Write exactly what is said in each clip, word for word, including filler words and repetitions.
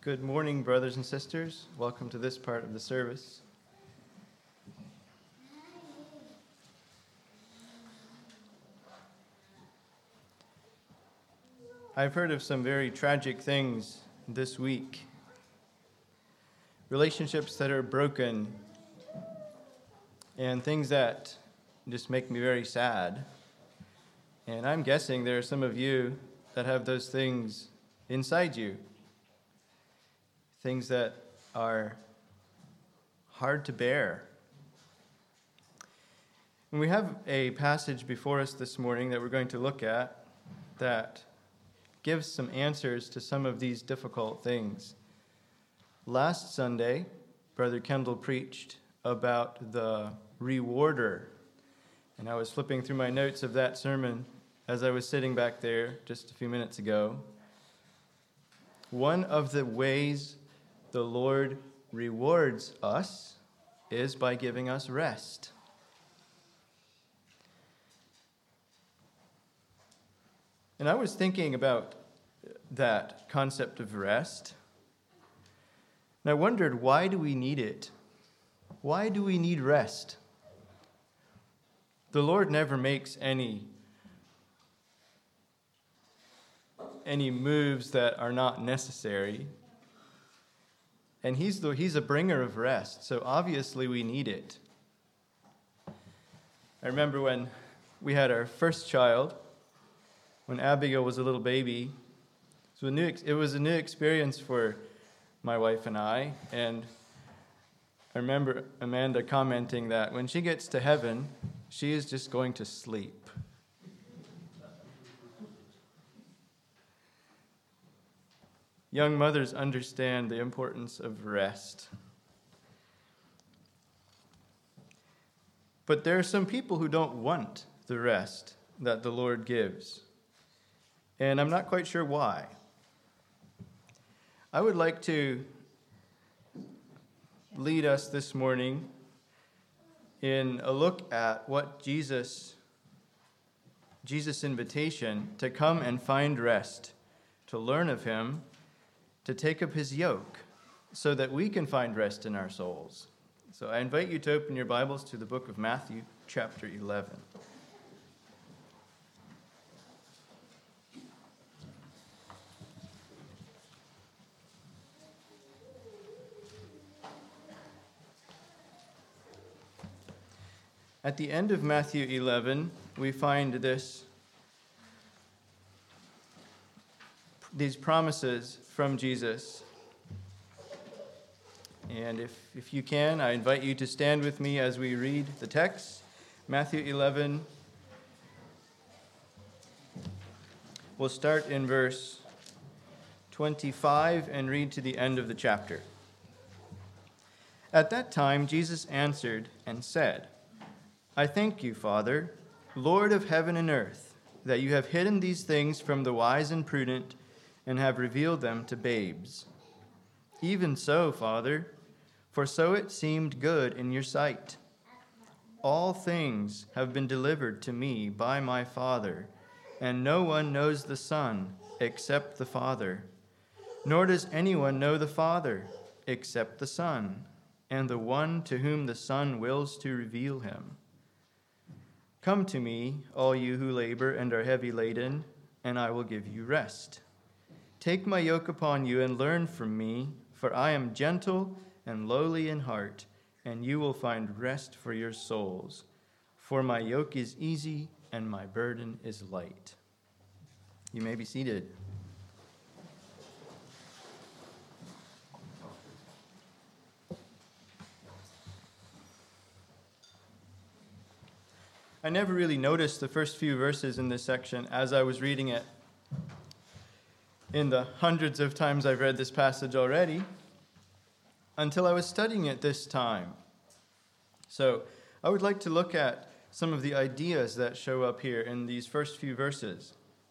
Good morning, brothers and sisters. Welcome to this part of the service. I've heard of some very tragic things this week. Relationships that are broken and things that just make me very sad. And I'm guessing there are some of you that have those things inside you. Things that are hard to bear. And we have a passage before us this morning that we're going to look at that gives some answers to some of these difficult things. Last Sunday, Brother Kendall preached about the rewarder. And I was flipping through my notes of that sermon as I was sitting back there just a few minutes ago. One of the ways the Lord rewards us is by giving us rest. And I was thinking about that concept of rest. And I wondered, why do we need it? Why do we need rest? The Lord never makes any, any moves that are not necessary. And he's the, he's a bringer of rest, so obviously we need it. I remember when we had our first child, when Abigail was a little baby. So a new, it was a new experience for my wife and I, and I remember Amanda commenting that when she gets to heaven, she is just going to sleep. Young mothers understand the importance of rest. But there are some people who don't want the rest that the Lord gives. And I'm not quite sure why. I would like to lead us this morning in a look at what Jesus, Jesus' invitation to come and find rest, to learn of him, to take up his yoke so that we can find rest in our souls. So I invite you to open your Bibles to the book of Matthew, chapter eleven. At the end of Matthew eleven, we find this these promises from Jesus. And if, if you can, I invite you to stand with me as we read the text. Matthew eleven. We'll start in verse twenty-five and read to the end of the chapter. At that time, Jesus answered and said, I thank you, Father, Lord of heaven and earth, that you have hidden these things from the wise and prudent and have revealed them to babes. Even so, Father, for so it seemed good in your sight. All things have been delivered to me by my Father, and no one knows the Son except the Father, nor does anyone know the Father except the Son, and the one to whom the Son wills to reveal him. Come to me, all you who labor and are heavy laden, and I will give you rest. Take my yoke upon you and learn from me, for I am gentle and lowly in heart, and you will find rest for your souls. For my yoke is easy and my burden is light. You may be seated. I never really noticed the first few verses in this section as I was reading it. In the hundreds of times I've read this passage already, until I was studying it this time. So I would like to look at some of the ideas that show up here in these first few verses.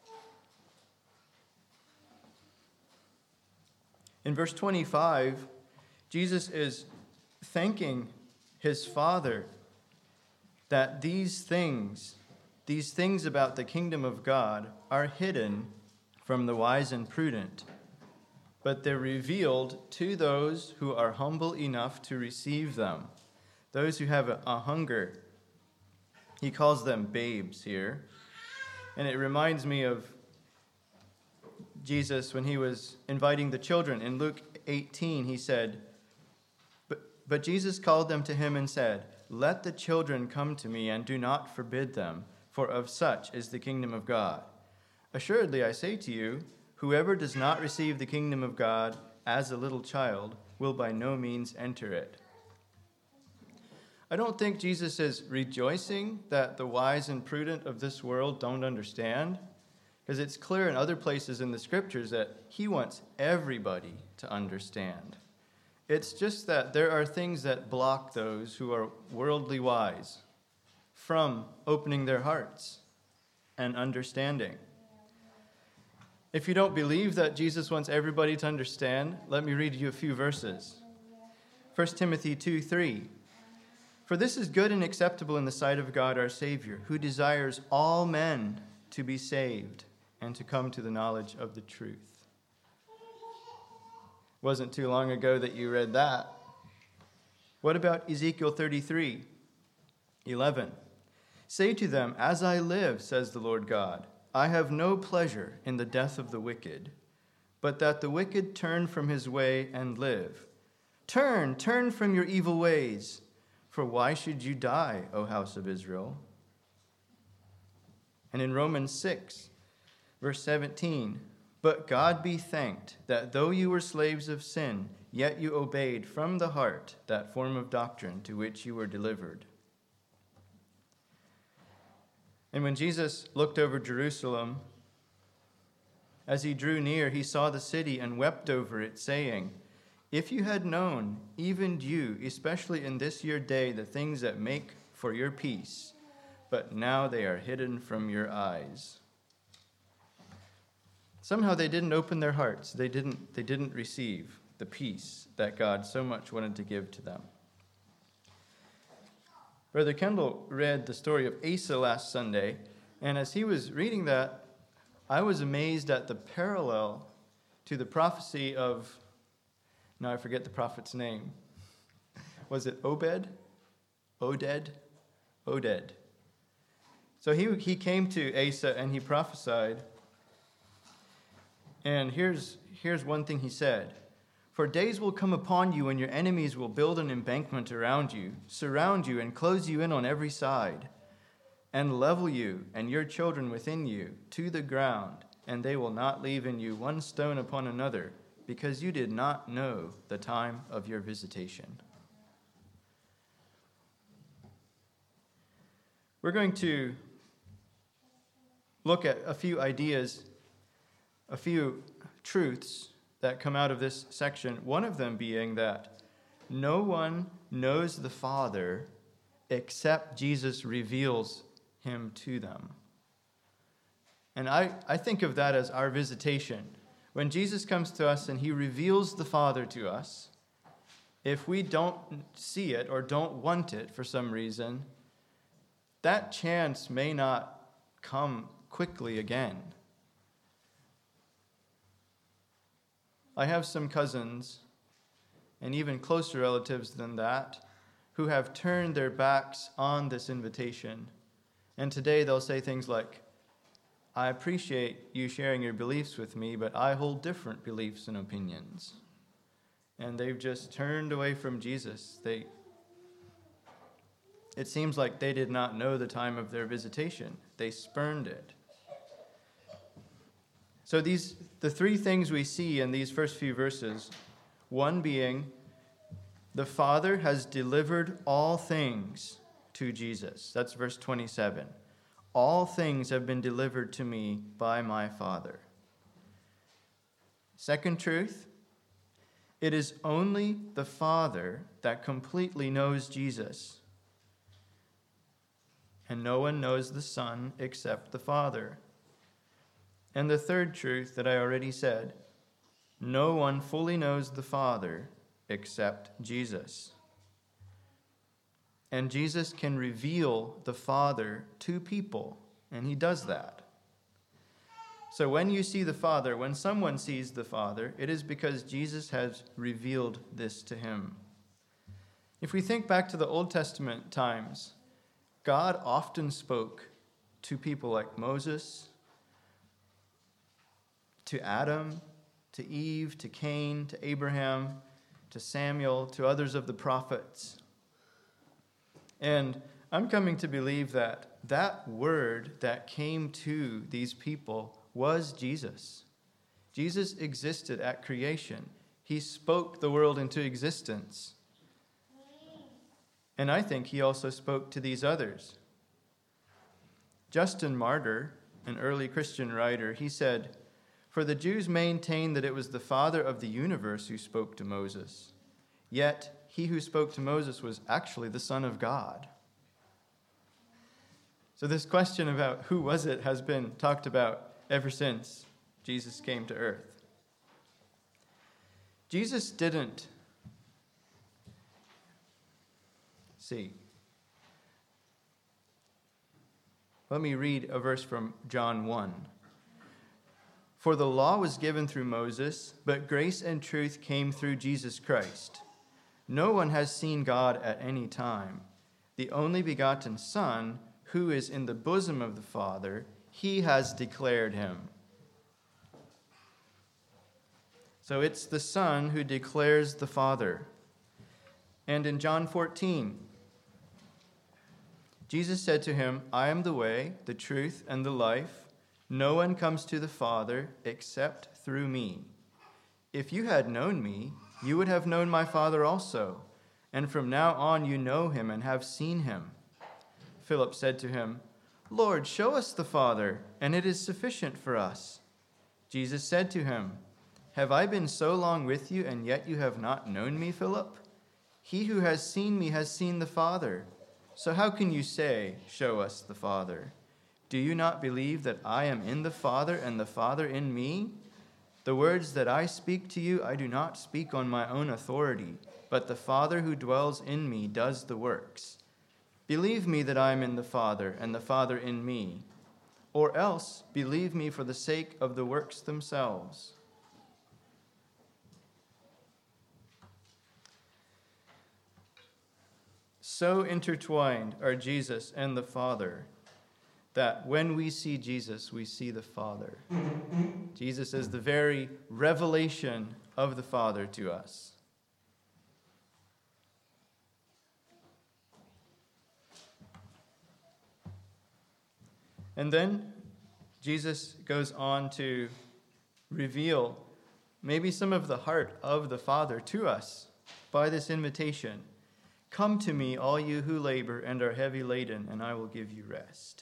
In verse twenty-five, Jesus is thanking his Father that these things, these things about the kingdom of God are hidden from the wise and prudent. but they're revealed to those who are humble enough to receive them, those who have a, a hunger. He calls them babes here. And it reminds me of Jesus when he was inviting the children. In Luke eighteen, he said, but, but Jesus called them to him and said, "Let the children come to me, and do not forbid them, for of such is the kingdom of God. Assuredly, I say to you, whoever does not receive the kingdom of God as a little child will by no means enter it." I don't think Jesus is rejoicing that the wise and prudent of this world don't understand, because it's clear in other places in the scriptures that he wants everybody to understand. It's just that there are things that block those who are worldly wise from opening their hearts and understanding. If you don't believe that Jesus wants everybody to understand, let me read you a few verses. First Timothy two three. "For this is good and acceptable in the sight of God our Savior, who desires all men to be saved and to come to the knowledge of the truth." Wasn't too long ago that you read that. What about Ezekiel thirty-three eleven? "Say to them, as I live, says the Lord God, I have no pleasure in the death of the wicked, but that the wicked turn from his way and live. Turn, turn from your evil ways. For why should you die, O house of Israel?" And in Romans six, verse seventeen, "But God be thanked that though you were slaves of sin, yet you obeyed from the heart that form of doctrine to which you were delivered." And when Jesus looked over Jerusalem, as he drew near, he saw the city and wept over it, saying, "If you had known, even you, especially in this your day, the things that make for your peace, but now they are hidden from your eyes." Somehow they didn't open their hearts. They didn't, they didn't receive the peace that God so much wanted to give to them. Brother Kendall read the story of Asa last Sunday, and as he was reading that, I was amazed at the parallel to the prophecy of, now I forget the prophet's name. Was it Obed? Oded? Oded. So he, he came to Asa and he prophesied. And here's, here's one thing he said. "For days will come upon you when your enemies will build an embankment around you, surround you, and close you in on every side, and level you and your children within you to the ground, and they will not leave in you one stone upon another, because you did not know the time of your visitation." We're going to look at a few ideas, a few truths that come out of this section, one of them being that no one knows the Father except Jesus reveals him to them. And I, I think of that as our visitation. When Jesus comes to us and he reveals the Father to us, if we don't see it or don't want it for some reason, that chance may not come quickly again. I have some cousins, and even closer relatives than that, who have turned their backs on this invitation. And today they'll say things like, "I appreciate you sharing your beliefs with me, but I hold different beliefs and opinions." And they've just turned away from Jesus. They, it seems like they did not know the time of their visitation. They spurned it. So these, the three things we see in these first few verses, one being, the Father has delivered all things to Jesus. That's verse twenty-seven. All things have been delivered to me by my Father. Second truth, it is only the Father that completely knows Jesus. And no one knows the Son except the Father. And the third truth that I already said, no one fully knows the Father except Jesus. And Jesus can reveal the Father to people, and he does that. So when you see the Father, when someone sees the Father, it is because Jesus has revealed this to him. If we think back to the Old Testament times, God often spoke to people like Moses, to Adam, to Eve, to Cain, to Abraham, to Samuel, to others of the prophets. And I'm coming to believe that that word that came to these people was Jesus. Jesus existed at creation. He spoke the world into existence. And I think he also spoke to these others. Justin Martyr, an early Christian writer, he said, "For the Jews maintain that it was the Father of the universe who spoke to Moses. Yet he who spoke to Moses was actually the Son of God." So this question about who was it has been talked about ever since Jesus came to earth. Jesus didn't see. Let me read a verse from John one. "For the law was given through Moses, but grace and truth came through Jesus Christ. No one has seen God at any time. The only begotten Son, who is in the bosom of the Father, he has declared him." So it's the Son who declares the Father. And in John fourteen, Jesus said to him, "I am the way, the truth, and the life. No one comes to the Father except through me. If you had known me, you would have known my Father also. And from now on you know him and have seen him." Philip said to him, "Lord, show us the Father, and it is sufficient for us." Jesus said to him, "Have I been so long with you, and yet you have not known me, Philip? He who has seen me has seen the Father. So how can you say, 'Show us the Father'? Do you not believe that I am in the Father and the Father in me? The words that I speak to you, I do not speak on my own authority, but the Father who dwells in me does the works. Believe me that I am in the Father and the Father in me, or else believe me for the sake of the works themselves." So intertwined are Jesus and the Father that when we see Jesus, we see the Father. Jesus is the very revelation of the Father to us. And then Jesus goes on to reveal maybe some of the heart of the Father to us by this invitation. "Come to me, all you who labor and are heavy laden, and I will give you rest."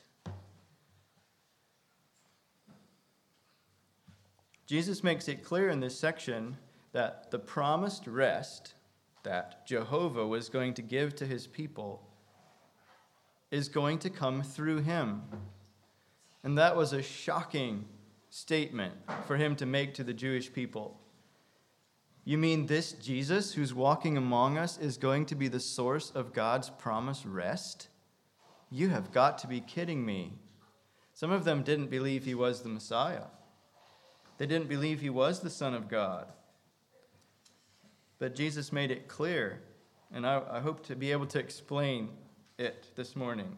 Jesus makes it clear in this section that the promised rest that Jehovah was going to give to his people is going to come through him. And that was a shocking statement for him to make to the Jewish people. You mean this Jesus who's walking among us is going to be the source of God's promised rest? You have got to be kidding me. Some of them didn't believe he was the Messiah. They didn't believe he was the Son of God. But Jesus made it clear, and I, I hope to be able to explain it this morning.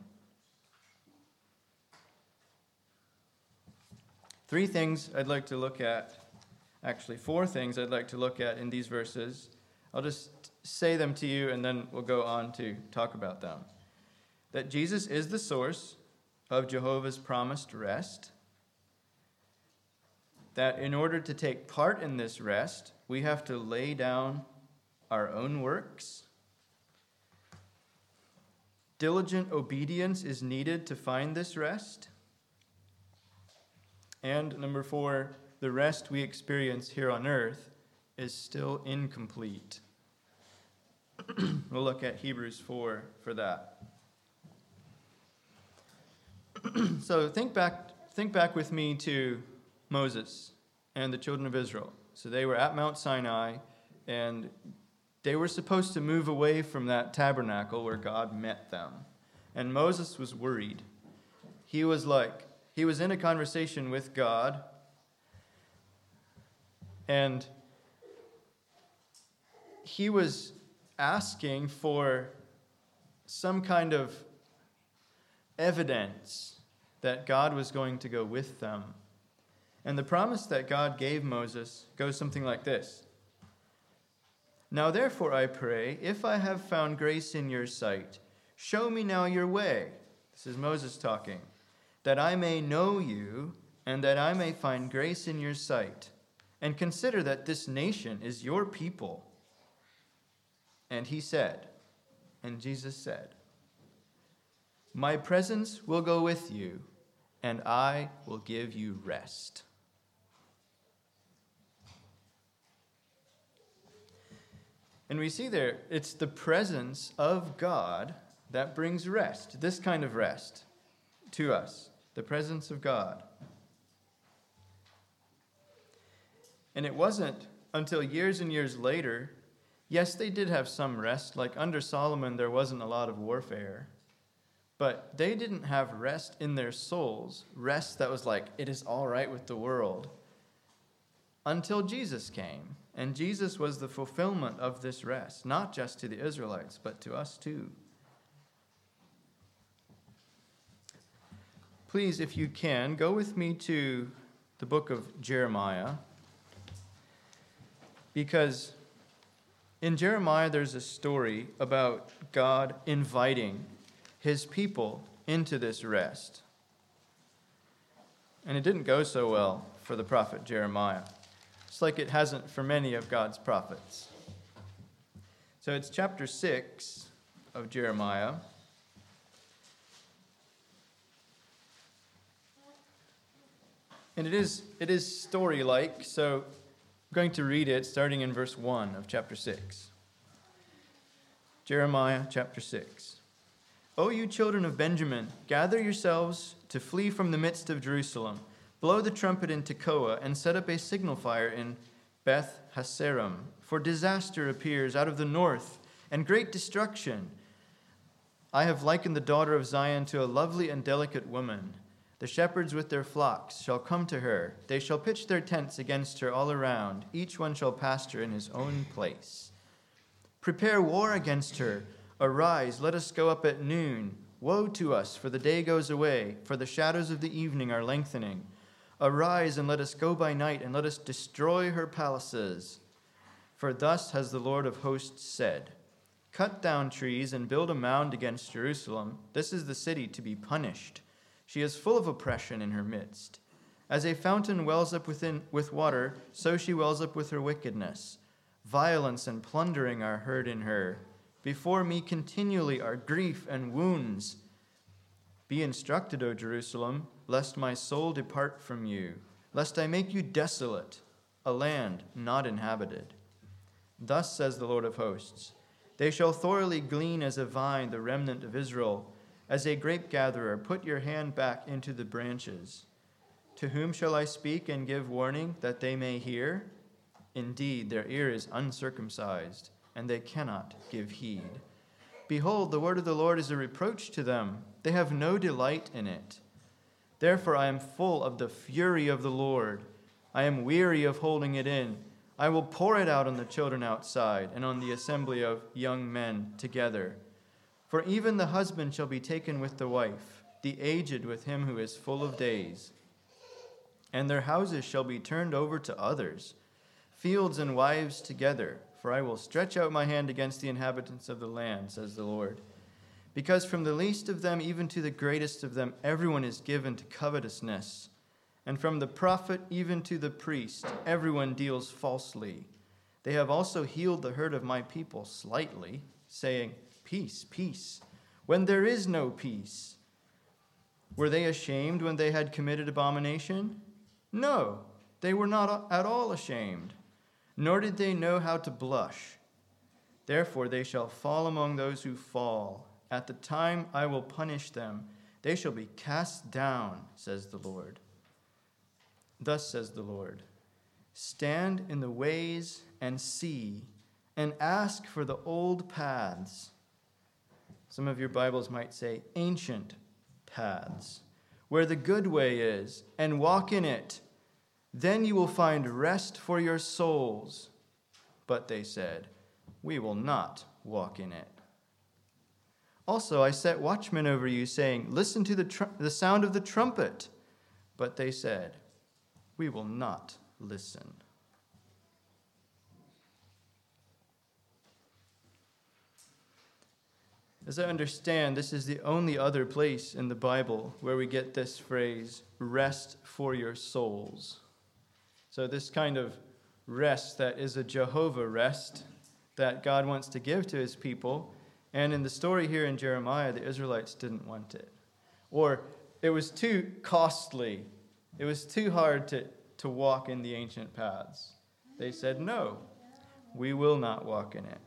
Three things I'd like to look at, actually four things I'd like to look at in these verses. I'll just say them to you and then we'll go on to talk about them. That Jesus is the source of Jehovah's promised rest. That in order to take part in this rest, we have to lay down our own works. Diligent obedience is needed to find this rest. And number four, the rest we experience here on earth is still incomplete. We'll look at Hebrews four for that. So think back, think back with me to Moses and the children of Israel. So they were at Mount Sinai, and they were supposed to move away from that tabernacle where God met them. And Moses was worried. He was like, he was in a conversation with God, And he was asking for some kind of evidence that God was going to go with them. And the promise that God gave Moses goes something like this. Now therefore I pray, if I have found grace in your sight, show me now your way. This is Moses talking. That I may know you, and that I may find grace in your sight. And consider that this nation is your people. And he said, and Jesus said, my presence will go with you, and I will give you rest. And we see there, it's the presence of God that brings rest, this kind of rest to us, the presence of God. And it wasn't until years and years later, yes, they did have some rest, like under Solomon there wasn't a lot of warfare, but they didn't have rest in their souls, rest that was like, it is all right with the world, until Jesus came. And Jesus was the fulfillment of this rest, not just to the Israelites, but to us too. Please, if you can, go with me to the book of Jeremiah, because in Jeremiah there's a story about God inviting his people into this rest. And it didn't go so well for the prophet Jeremiah. It's like it hasn't for many of God's prophets. So it's chapter six of Jeremiah. And it is it is story-like, so I'm going to read it starting in verse one of chapter six. Jeremiah chapter six. O you children of Benjamin, gather yourselves to flee from the midst of Jerusalem. Blow the trumpet in Tekoa and set up a signal fire in Beth Haserim. For disaster appears out of the north and great destruction. I have likened the daughter of Zion to a lovely and delicate woman. The shepherds with their flocks shall come to her. They shall pitch their tents against her all around. Each one shall pasture in his own place. Prepare war against her. Arise, let us go up at noon. Woe to us, for the day goes away, for the shadows of the evening are lengthening. Arise and let us go by night, and let us destroy her palaces. For thus has the Lord of hosts said, cut down trees and build a mound against Jerusalem. This is the city to be punished. She is full of oppression in her midst. As a fountain wells up within with water, so she wells up with her wickedness. Violence and plundering are heard in her. Before me continually are grief and wounds. Be instructed, O Jerusalem, lest my soul depart from you, lest I make you desolate, a land not inhabited. Thus says the Lord of hosts, they shall thoroughly glean as a vine the remnant of Israel. As a grape gatherer, put your hand back into the branches. To whom shall I speak and give warning that they may hear? Indeed, their ear is uncircumcised, and they cannot give heed. Behold, the word of the Lord is a reproach to them. They have no delight in it. Therefore I am full of the fury of the Lord. I am weary of holding it in. I will pour it out on the children outside and on the assembly of young men together. For even the husband shall be taken with the wife, the aged with him who is full of days. And their houses shall be turned over to others, fields and wives together. For I will stretch out my hand against the inhabitants of the land, says the Lord. Because from the least of them even to the greatest of them, everyone is given to covetousness. And from the prophet even to the priest, everyone deals falsely. They have also healed the hurt of my people slightly, saying, peace, peace, when there is no peace. Were they ashamed when they had committed abomination? No, they were not at all ashamed. Nor did they know how to blush. Therefore they shall fall among those who fall. At the time I will punish them. They shall be cast down, says the Lord. Thus says the Lord, stand in the ways and see, and ask for the old paths. Some of your Bibles might say ancient paths, where the good way is, and walk in it. Then you will find rest for your souls. But they said, we will not walk in it. Also, I set watchmen over you, saying, listen to the, tr- the sound of the trumpet. But they said, we will not listen. As I understand, this is the only other place in the Bible where we get this phrase, rest for your souls. So this kind of rest that is a Jehovah rest that God wants to give to his people. And in the story here in Jeremiah, the Israelites didn't want it. Or it was too costly. It was too hard to, to walk in the ancient paths. They said, no, we will not walk in it.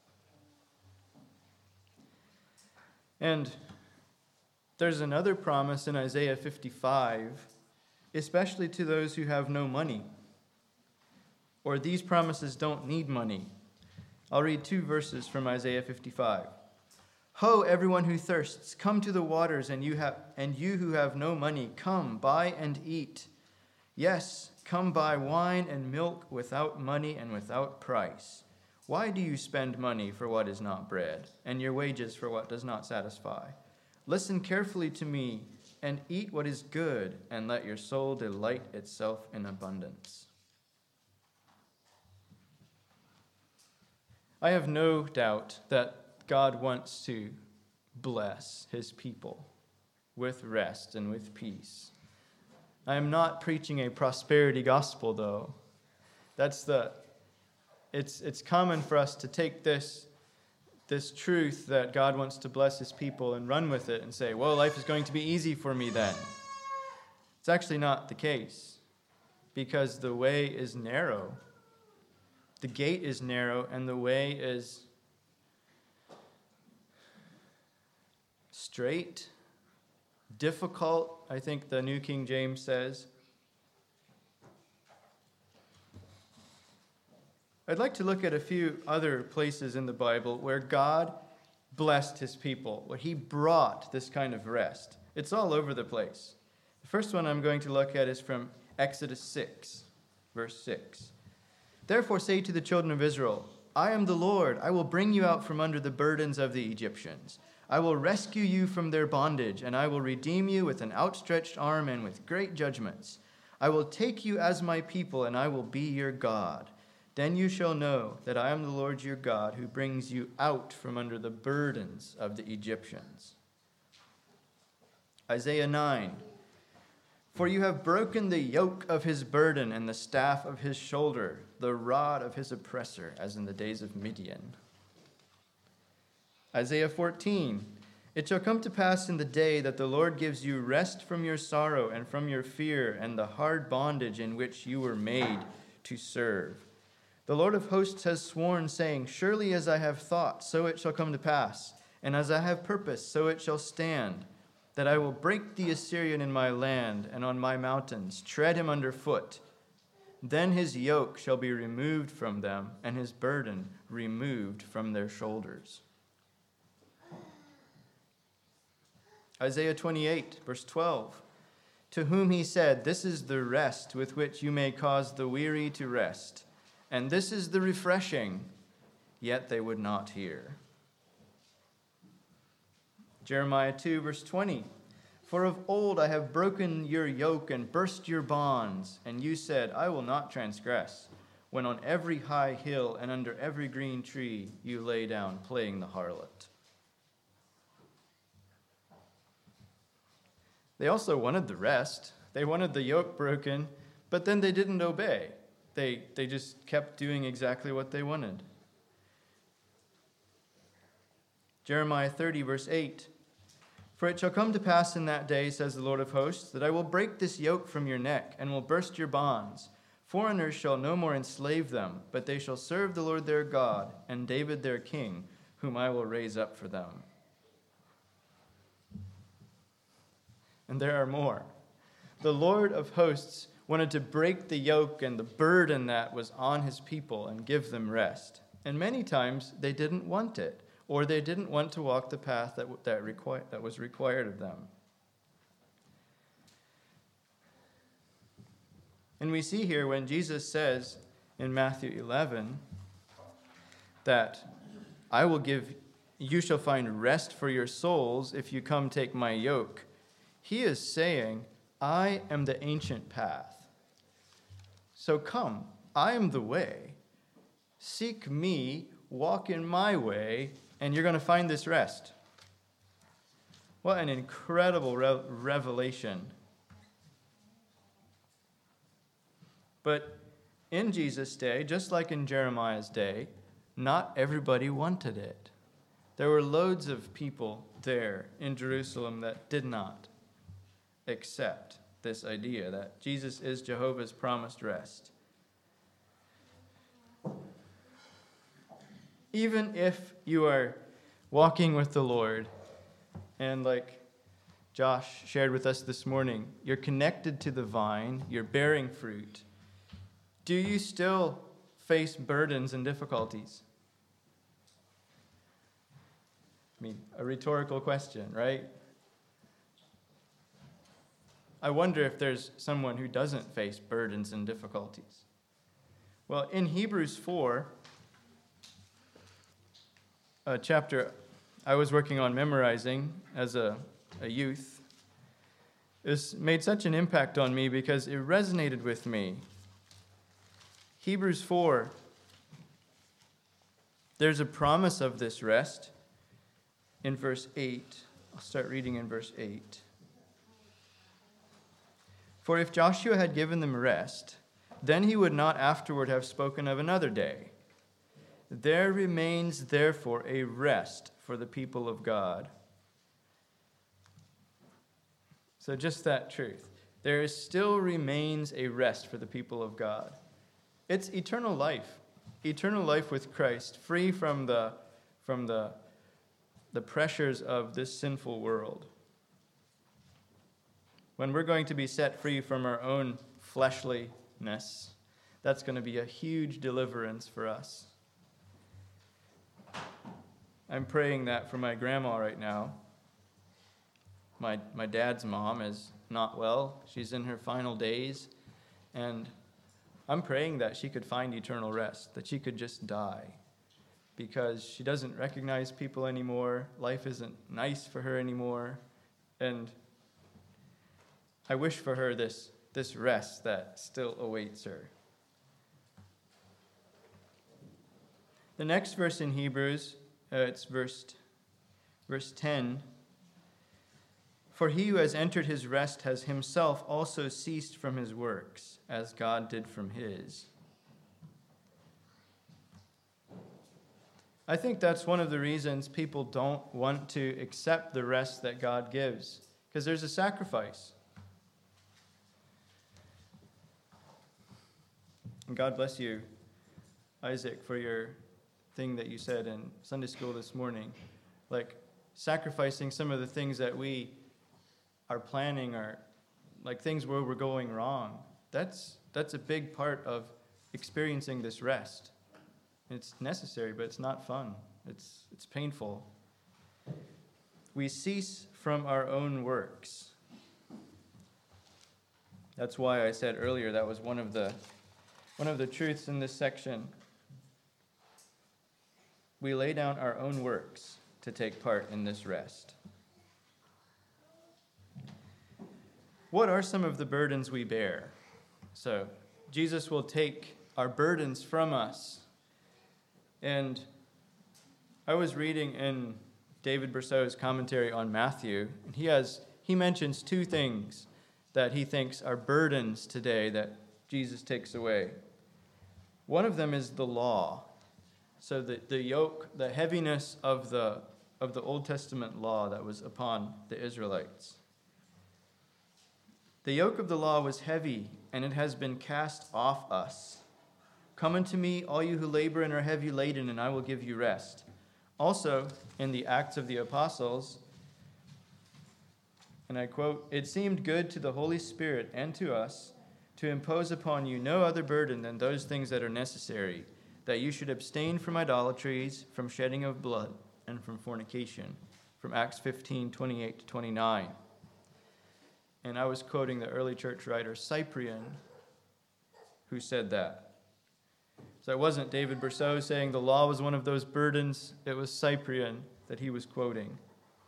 And there's another promise in Isaiah fifty-five, especially to those who have no money. Or these promises don't need money. I'll read two verses from Isaiah fifty-five. Ho, everyone who thirsts, come to the waters, and you have and you who have no money, come, buy and eat. Yes, come buy wine and milk without money and without price. Why do you spend money for what is not bread, and your wages for what does not satisfy? Listen carefully to me, and eat what is good, and let your soul delight itself in abundance. I have no doubt that God wants to bless his people with rest and with peace. I am not preaching a prosperity gospel, though. That's the, it's it's common for us to take this, this truth that God wants to bless his people and run with it and say, well, life is going to be easy for me then. It's actually not the case, because the way is narrow. The gate is narrow, and the way is straight, difficult, I think the New King James says. I'd like to look at a few other places in the Bible where God blessed his people, where he brought this kind of rest. It's all over the place. The first one I'm going to look at is from Exodus six, verse six. Therefore say to the children of Israel, I am the Lord. I will bring you out from under the burdens of the Egyptians. I will rescue you from their bondage, and I will redeem you with an outstretched arm and with great judgments. I will take you as my people, and I will be your God. Then you shall know that I am the Lord your God, who brings you out from under the burdens of the Egyptians. Isaiah nine. For you have broken the yoke of his burden and the staff of his shoulder, the rod of his oppressor, as in the days of Midian. Isaiah fourteen. It shall come to pass in the day that the Lord gives you rest from your sorrow and from your fear and the hard bondage in which you were made to serve. The Lord of hosts has sworn, saying, surely as I have thought, so it shall come to pass, and as I have purposed, so it shall stand, that I will break the Assyrian in my land and on my mountains, tread him under foot. Then his yoke shall be removed from them, and his burden removed from their shoulders. Isaiah twenty-eight, verse twelve. To whom he said, this is the rest with which you may cause the weary to rest, and this is the refreshing, yet they would not hear. Jeremiah two, verse twenty. For of old I have broken your yoke and burst your bonds, and you said, I will not transgress, when on every high hill and under every green tree you lay down playing the harlot. They also wanted the rest. They wanted the yoke broken, but then they didn't obey. They, they just kept doing exactly what they wanted. Jeremiah thirty, verse eight. For it shall come to pass in that day, says the Lord of hosts, that I will break this yoke from your neck and will burst your bonds. Foreigners shall no more enslave them, but they shall serve the Lord their God and David their king, whom I will raise up for them. And there are more. The Lord of hosts wanted to break the yoke and the burden that was on his people and give them rest. And many times they didn't want it, or they didn't want to walk the path that, that, require, that was required of them. And we see here when Jesus says in Matthew eleven that I will give, you shall find rest for your souls if you come take my yoke. He is saying, I am the ancient path. So come, I am the way. Seek me, walk in my way, and you're going to find this rest. What an incredible re- revelation. But in Jesus' day, just like in Jeremiah's day, not everybody wanted it. There were loads of people there in Jerusalem that did not accept this idea that Jesus is Jehovah's promised rest. Even if you are walking with the Lord, and like Josh shared with us this morning, you're connected to the vine, you're bearing fruit, do you still face burdens and difficulties? I mean, a rhetorical question, right? I wonder if there's someone who doesn't face burdens and difficulties. Well, in Hebrews four, a chapter I was working on memorizing as a, a youth, this made such an impact on me because it resonated with me. Hebrews four, there's a promise of this rest in verse eight. I'll start reading in verse eight. For if Joshua had given them rest, then he would not afterward have spoken of another day. There remains therefore a rest for the people of God. So just that truth. There still remains a rest for the people of God. It's eternal life. Eternal life with Christ, free from the from the, the pressures of this sinful world. When we're going to be set free from our own fleshliness, that's going to be a huge deliverance for us. I'm praying that for my grandma right now. My my dad's mom is not well. She's in her final days. And I'm praying that she could find eternal rest, that she could just die. Because she doesn't recognize people anymore. Life isn't nice for her anymore. And I wish for her this, this rest that still awaits her. The next verse in Hebrews, uh, it's verse, verse ten. For he who has entered his rest has himself also ceased from his works, as God did from his. I think that's one of the reasons people don't want to accept the rest that God gives, because there's a sacrifice. And God bless you, Isaac, for your thing that you said in Sunday school this morning. Like, sacrificing some of the things that we are planning, are like things where we're going wrong. That's that's a big part of experiencing this rest. It's necessary, but it's not fun. It's it's painful. We cease from our own works. That's why I said earlier that was one of the one of the truths in this section. We lay down our own works to take part in this rest. What are some of the burdens we bear? So, Jesus will take our burdens from us. And I was reading in David Berceau's commentary on Matthew, and he has he mentions two things that he thinks are burdens today that Jesus takes away. One of them is the law. So the, the yoke, the heaviness of the of the Old Testament law that was upon the Israelites. The yoke of the law was heavy, and it has been cast off us. Come unto me, all you who labor and are heavy laden, and I will give you rest. Also, in the Acts of the Apostles, and I quote, it seemed good to the Holy Spirit and to us to impose upon you no other burden than those things that are necessary, that you should abstain from idolatries, from shedding of blood, and from fornication. From Acts fifteen, twenty-eight to twenty-nine. And I was quoting the early church writer Cyprian, who said that. So it wasn't David Berceau saying the law was one of those burdens. It was Cyprian that he was quoting.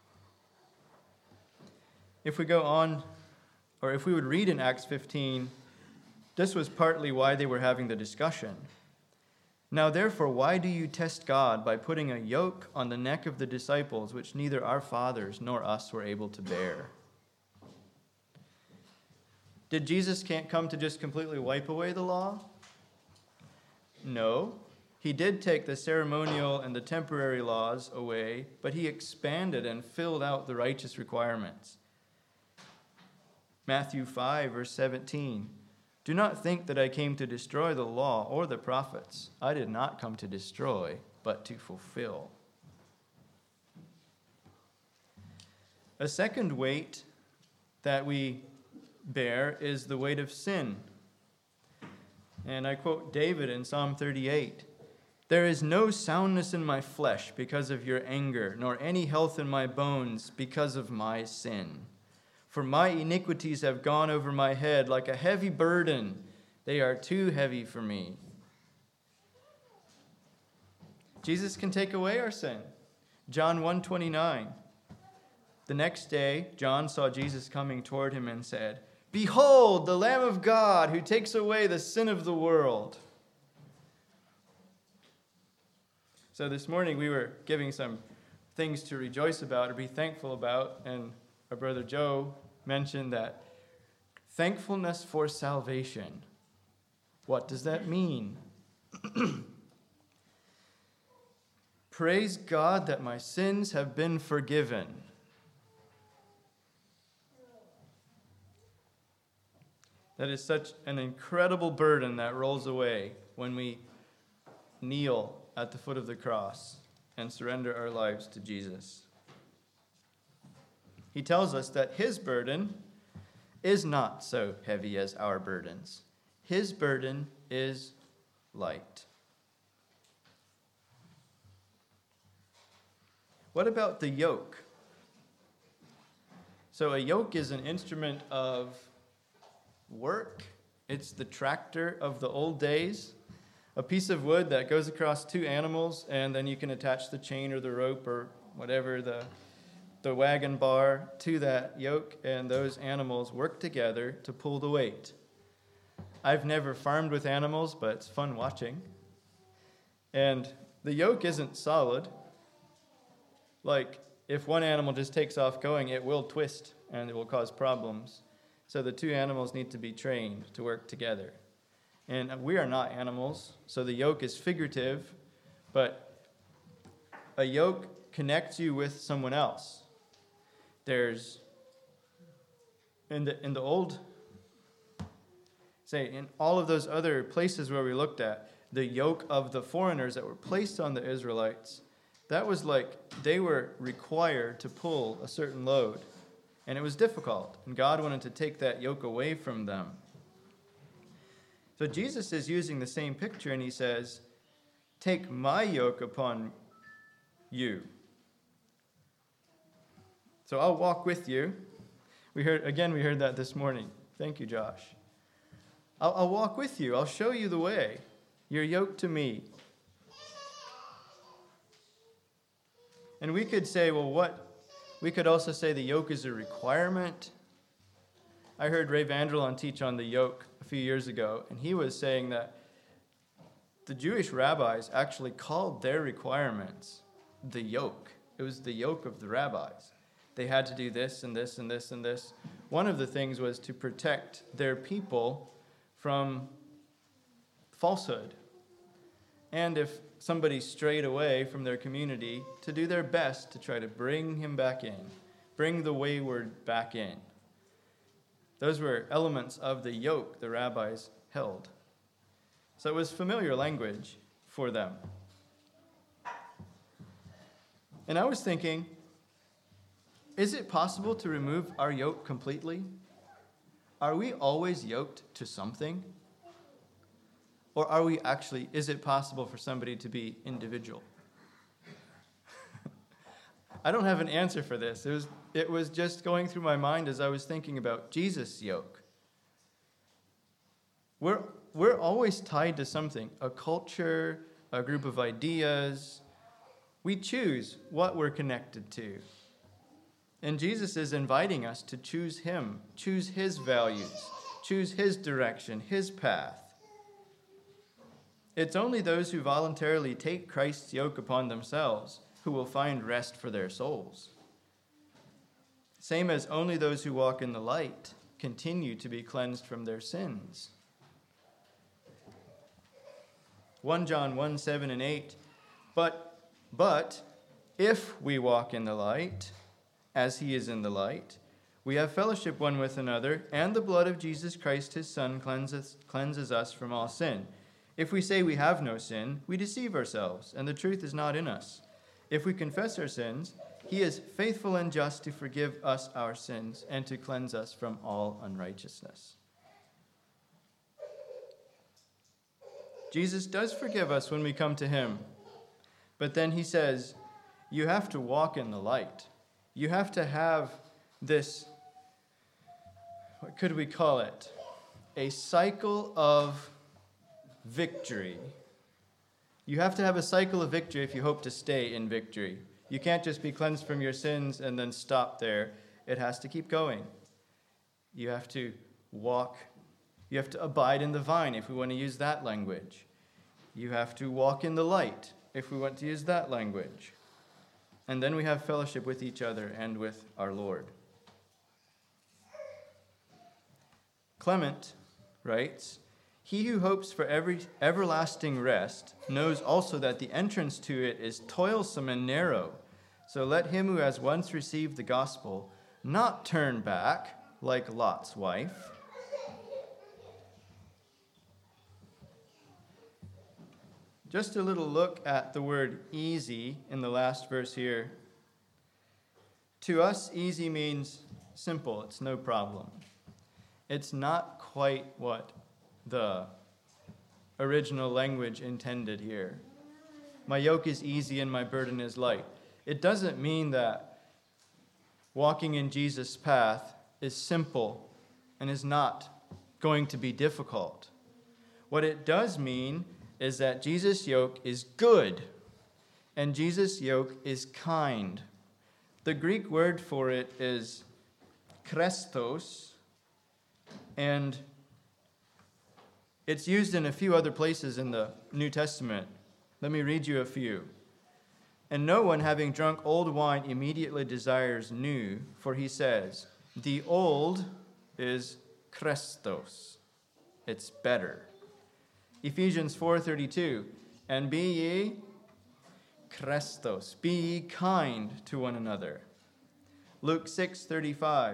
If we go on, or if we would read in Acts fifteen, this was partly why they were having the discussion. Now therefore, why do you test God by putting a yoke on the neck of the disciples, which neither our fathers nor us were able to bear? Did Jesus can't come to just completely wipe away the law? No. He did take the ceremonial and the temporary laws away, but he expanded and filled out the righteous requirements. Matthew five, verse seventeen. Do not think that I came to destroy the law or the prophets. I did not come to destroy, but to fulfill. A second weight that we bear is the weight of sin. And I quote David in Psalm thirty-eight. There is no soundness in my flesh because of your anger, nor any health in my bones because of my sin. For my iniquities have gone over my head like a heavy burden. They are too heavy for me. Jesus can take away our sin. John one twenty-nine. The next day, John saw Jesus coming toward him and said, Behold, the Lamb of God who takes away the sin of the world. So this morning we were giving some things to rejoice about or be thankful about, and our brother Joe mentioned that thankfulness for salvation. What does that mean? Praise God that my sins have been forgiven. That is such an incredible burden that rolls away when we kneel at the foot of the cross and surrender our lives to Jesus. He tells us that his burden is not so heavy as our burdens. His burden is light. What about the yoke? So a yoke is an instrument of work. It's the tractor of the old days. A piece of wood that goes across two animals, and then you can attach the chain or the rope or whatever, the the wagon bar to that yoke, and those animals work together to pull the weight. I've never farmed with animals, but it's fun watching. And the yoke isn't solid. Like, if one animal just takes off going, it will twist and it will cause problems. So the two animals need to be trained to work together. And we are not animals, so the yoke is figurative, but a yoke connects you with someone else. There's, in the in the old, say, in all of those other places where we looked at, the yoke of the foreigners that were placed on the Israelites, that was like they were required to pull a certain load. And it was difficult, and God wanted to take that yoke away from them. So Jesus is using the same picture, and he says, take my yoke upon you. So I'll walk with you. We heard again, we heard that this morning. Thank you, Josh. I'll, I'll walk with you. I'll show you the way. You're yoked to me. And we could say, well, what? We could also say the yoke is a requirement. I heard Ray Vanderlaan teach on the yoke a few years ago, and he was saying that the Jewish rabbis actually called their requirements the yoke. It was the yoke of the rabbis. They had to do this and this and this and this. One of the things was to protect their people from falsehood. And if somebody strayed away from their community, to do their best to try to bring him back in, bring the wayward back in. Those were elements of the yoke the rabbis held. So it was familiar language for them. And I was thinking, is it possible to remove our yoke completely? Are we always yoked to something? Or are we actually, is it possible for somebody to be individual? I don't have an answer for this. It was, it was just going through my mind as I was thinking about Jesus' yoke. We're, we're always tied to something, a culture, a group of ideas. We choose what we're connected to. And Jesus is inviting us to choose him, choose his values, choose his direction, his path. It's only those who voluntarily take Christ's yoke upon themselves who will find rest for their souls. Same as only those who walk in the light continue to be cleansed from their sins. First John one, seven and eight, but, but if we walk in the light, as he is in the light, we have fellowship one with another, and the blood of Jesus Christ, his Son, cleanses, cleanses us from all sin. If we say we have no sin, we deceive ourselves, and the truth is not in us. If we confess our sins, he is faithful and just to forgive us our sins and to cleanse us from all unrighteousness. Jesus does forgive us when we come to him, but then he says, you have to walk in the light. You have to have this, what could we call it? A cycle of victory. You have to have a cycle of victory if you hope to stay in victory. You can't just be cleansed from your sins and then stop there. It has to keep going. You have to walk. You have to abide in the vine, if we want to use that language. You have to walk in the light, if we want to use that language. And then we have fellowship with each other and with our Lord. Clement writes, he who hopes for every everlasting rest knows also that the entrance to it is toilsome and narrow. So let him who has once received the gospel not turn back like Lot's wife. Just a little look at the word easy in the last verse here. To us, easy means simple. It's no problem. It's not quite what the original language intended here. My yoke is easy and my burden is light. It doesn't mean that walking in Jesus' path is simple and is not going to be difficult. What it does mean is that Jesus' yoke is good and Jesus' yoke is kind. The Greek word for it is krestos, and it's used in a few other places in the New Testament. Let me read you a few. And no one, having drunk old wine, immediately desires new, for he says, the old is krestos. It's better. Ephesians four thirty-two, and be ye krestos, be ye kind to one another. Luke six thirty-five,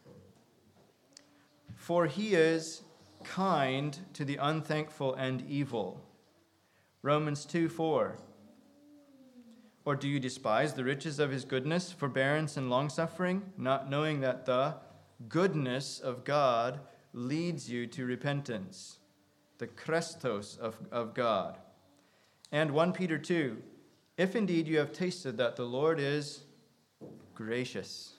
for he is kind to the unthankful and evil. Romans two four, or do you despise the riches of his goodness, forbearance, and longsuffering, not knowing that the goodness of God leads you to repentance? The krestos of, of God. And First Peter two, if indeed you have tasted that the Lord is gracious.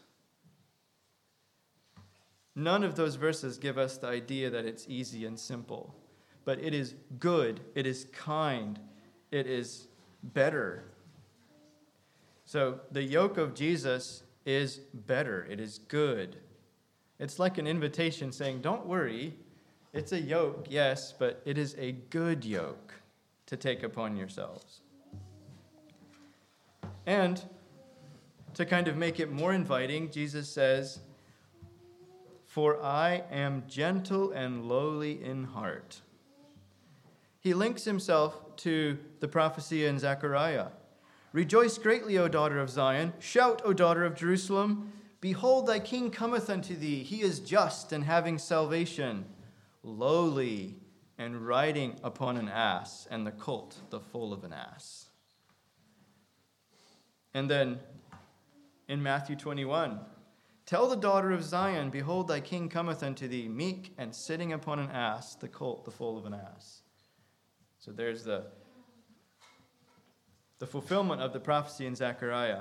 None of those verses give us the idea that it's easy and simple, but it is good, it is kind, it is better. So the yoke of Jesus is better, it is good. It's like an invitation saying, don't worry, it's a yoke, yes, but it is a good yoke to take upon yourselves. And to kind of make it more inviting, Jesus says, for I am gentle and lowly in heart. He links himself to the prophecy in Zechariah. Rejoice greatly, O daughter of Zion. Shout, O daughter of Jerusalem. Behold, thy king cometh unto thee. He is just and having salvation, lowly and riding upon an ass, and the colt, the foal of an ass. And then in Matthew twenty-one, tell the daughter of Zion, behold, thy king cometh unto thee, meek and sitting upon an ass, the colt, the foal of an ass. So there's the, the fulfillment of the prophecy in Zechariah.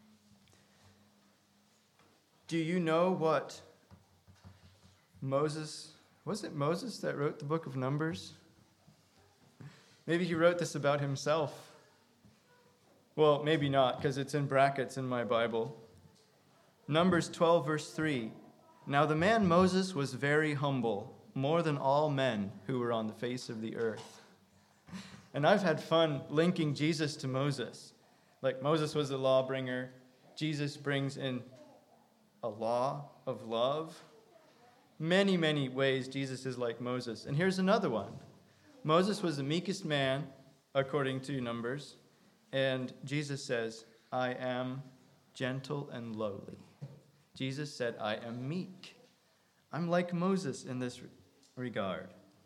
Do you know what Moses, was it Moses that wrote the book of Numbers? Maybe he wrote this about himself. Well, maybe not, because it's in brackets in my Bible. Numbers twelve, verse three. Now the man Moses was very humble, more than all men who were on the face of the earth. And I've had fun linking Jesus to Moses. Like Moses was the lawbringer. Jesus brings in a law of love. Many, many ways Jesus is like Moses. And here's another one. Moses was the meekest man, according to Numbers. And Jesus says, I am gentle and lowly. Jesus said, I am meek. I'm like Moses in this regard.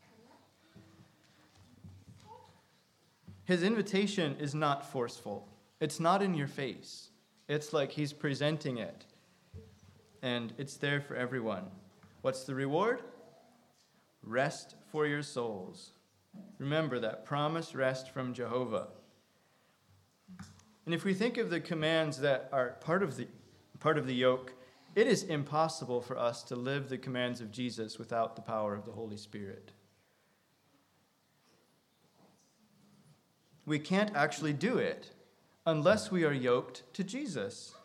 His invitation is not forceful. It's not in your face. It's like he's presenting it. And it's there for everyone. What's the reward? Rest for your souls. Remember that promised rest from Jehovah. And if we think of the commands that are part of the part of the yoke, it is impossible for us to live the commands of Jesus without the power of the Holy Spirit. We can't actually do it unless we are yoked to Jesus.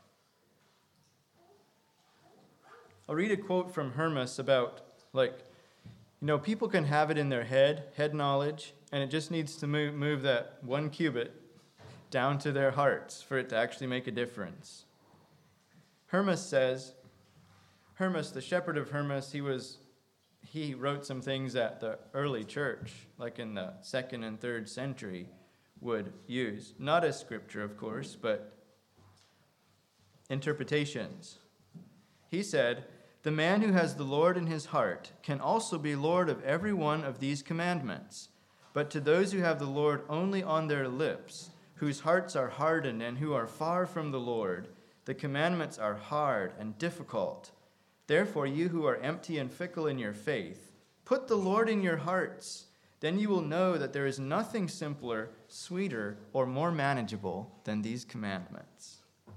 I'll read a quote from Hermas about, like, you know, people can have it in their head, head knowledge, and it just needs to move, move that one cubit down to their hearts for it to actually make a difference. Hermas says, Hermas, the shepherd of Hermas, he was, he wrote some things that the early church, like in the second and third century, would use. Not as scripture, of course, but interpretations. He said, the man who has the Lord in his heart can also be Lord of every one of these commandments. But to those who have the Lord only on their lips, whose hearts are hardened and who are far from the Lord, the commandments are hard and difficult. Therefore, you who are empty and fickle in your faith, put the Lord in your hearts. Then you will know that there is nothing simpler, sweeter, or more manageable than these commandments.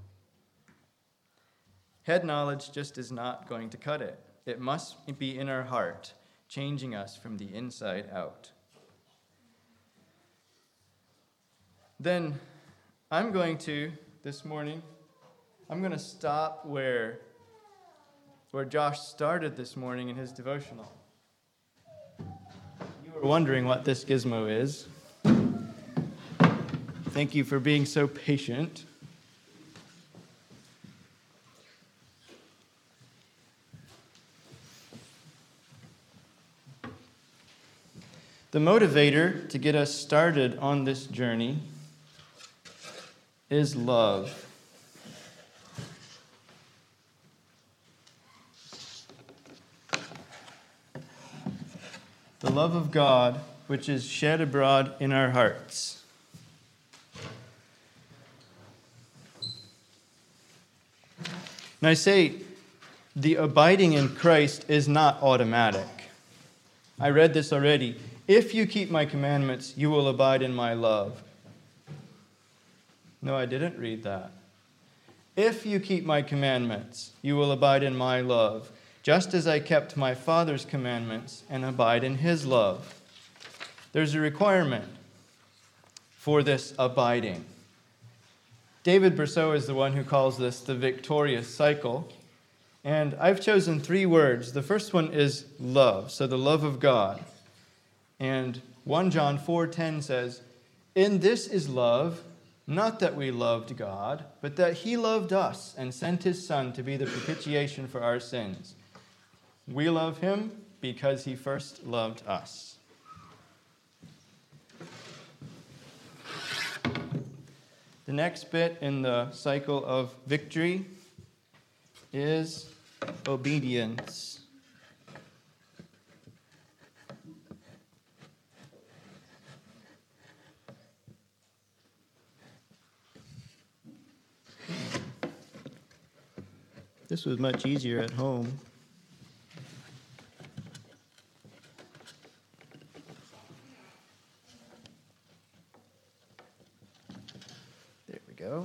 Head knowledge just is not going to cut it. It must be in our heart, changing us from the inside out. Then I'm going to, this morning, I'm going to stop where, where Josh started this morning in his devotional. You were wondering what this gizmo is. Thank you for being so patient. The motivator to get us started on this journey is love. The love of God, which is shed abroad in our hearts. And I say, the abiding in Christ is not automatic. I read this already. If you keep my commandments, you will abide in my love. No, I didn't read that. If you keep my commandments, you will abide in my love, just as I kept my Father's commandments and abide in his love. There's a requirement for this abiding. David Berceau is the one who calls this the victorious cycle. And I've chosen three words. The first one is love, so the love of God. And First John four ten says, in this is love, not that we loved God, but that he loved us and sent his Son to be the propitiation for our sins. We love him because he first loved us. The next bit in the cycle of victory is obedience. This was much easier at home. There we go.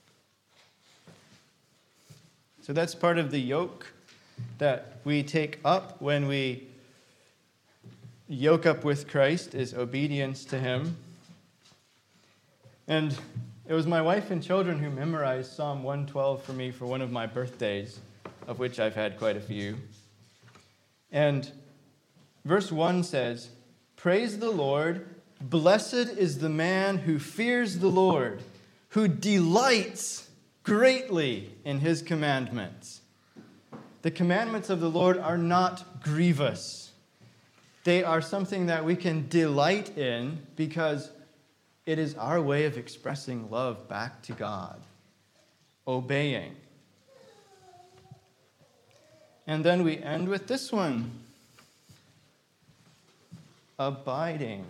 So that's part of the yoke that we take up when we yoke up with Christ, is obedience to him. And it was my wife and children who memorized Psalm one twelve for me for one of my birthdays, of which I've had quite a few. And verse one says, "Praise the Lord, blessed is the man who fears the Lord, who delights greatly in his commandments." The commandments of the Lord are not grievous. They are something that we can delight in because it is our way of expressing love back to God, obeying. And then we end with this one, abiding.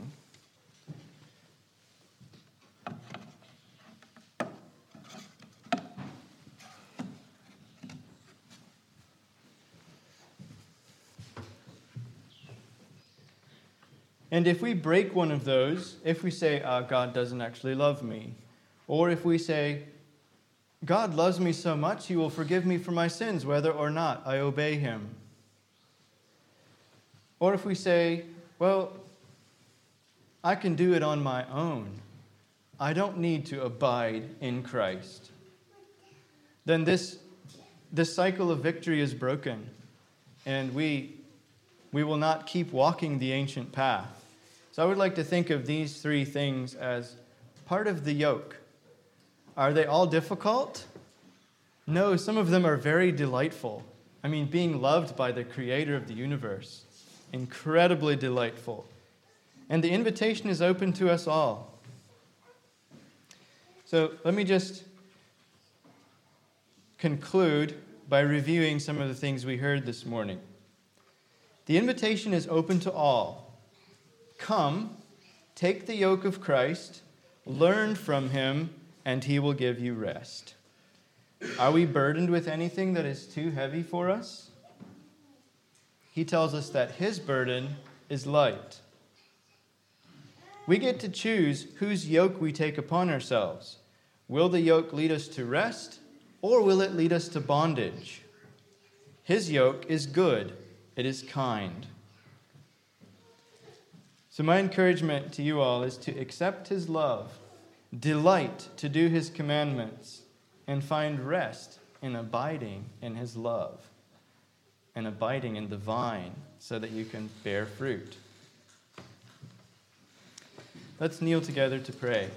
And if we break one of those, if we say, uh, God doesn't actually love me, or if we say, God loves me so much, he will forgive me for my sins, whether or not I obey him. Or if we say, well, I can do it on my own. I don't need to abide in Christ. Then this, this cycle of victory is broken, and we, we will not keep walking the ancient path. So I would like to think of these three things as part of the yoke. Are they all difficult? No, some of them are very delightful. I mean, being loved by the Creator of the universe, incredibly delightful. And the invitation is open to us all. So let me just conclude by reviewing some of the things we heard this morning. The invitation is open to all. Come, take the yoke of Christ, learn from him, and he will give you rest. Are we burdened with anything that is too heavy for us? He tells us that his burden is light. We get to choose whose yoke we take upon ourselves. Will the yoke lead us to rest, or will it lead us to bondage? His yoke is good. It is kind. So my encouragement to you all is to accept his love, delight to do his commandments, and find rest in abiding in his love and abiding in the vine so that you can bear fruit. Let's kneel together to pray.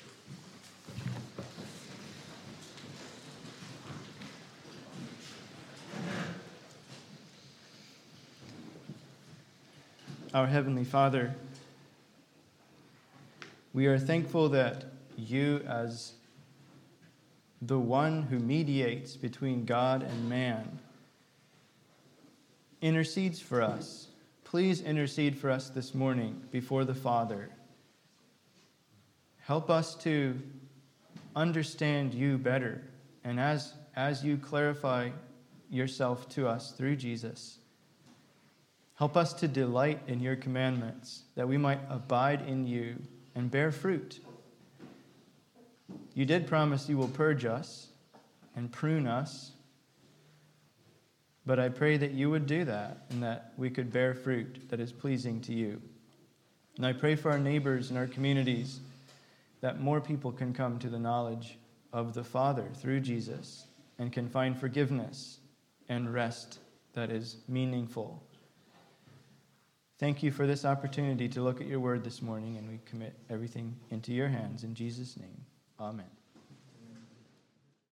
Our Heavenly Father, we are thankful that you, as the one who mediates between God and man, intercedes for us. Please intercede for us this morning before the Father. Help us to understand you better, and as, as you clarify yourself to us through Jesus, help us to delight in your commandments, that we might abide in you and bear fruit. You did promise you will purge us and prune us, but I pray that you would do that and that we could bear fruit that is pleasing to you. And I pray for our neighbors and our communities that more people can come to the knowledge of the Father through Jesus and can find forgiveness and rest that is meaningful. Thank you for this opportunity to look at your word this morning, and we commit everything into your hands. In Jesus' name, amen.